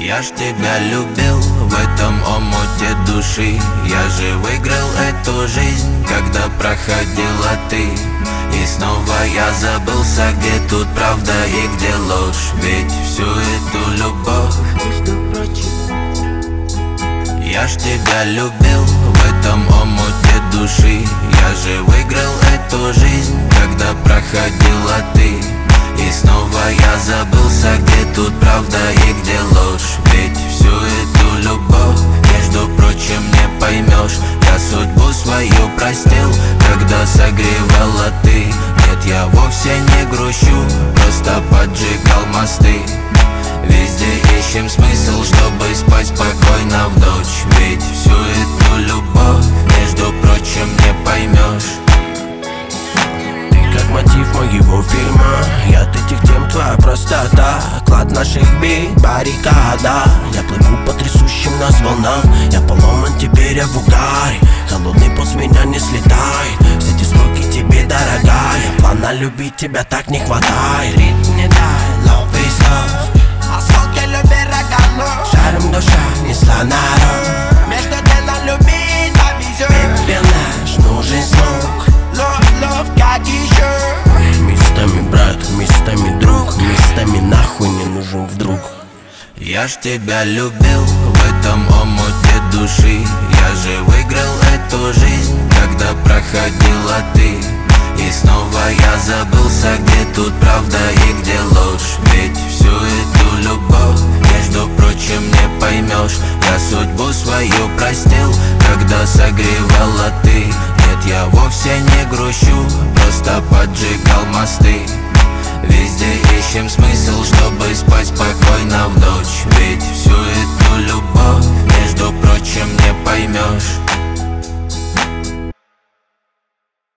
Я ж тебя любил в этом омуте души. Я же выиграл эту жизнь, когда проходила ты. И снова я забылся, где тут правда и где ложь. Ведь всю эту любовь, между прочим, я ж тебя любил в этом омуте души. Я же выиграл эту жизнь, когда проходила ты. И снова я забылся, где тут правда и где ложь. Ведь всю эту любовь, между прочим, не поймешь. Я судьбу свою простил, когда согревала ты. Нет, я вовсе не грущу, просто поджигал мосты. Везде ищем смысл, чтобы спать спокойно в ночь. Ведь всю эту любовь, между прочим, не поймешь. Как мотив моего фильма, я от этих тем твоя простота. Клад наших бит, баррикада. Я плыву по трясущим нас волнам. Я поломан, теперь я в угаре. Холодный пот меня не слетает. Все эти строки тебе дорогая. Плана любить тебя так не хватает. Ритм не дай, love is love. Осколки любви рогану. Шаром душа несла народ. Между делом любить повезет. Пепел наш нужен слух. Love, как еще. Местами брат, местами друг. Местами нахуй не нужен вдруг. Я ж тебя любил в этом омуте души. Я же выиграл эту жизнь, когда проходила ты. И снова я забылся, где тут правда и где ложь. Ведь всю эту любовь, между прочим, не поймешь. Я судьбу свою простил, когда согревала ты. Нет, я вовсе не грущу, просто поджигал мосты.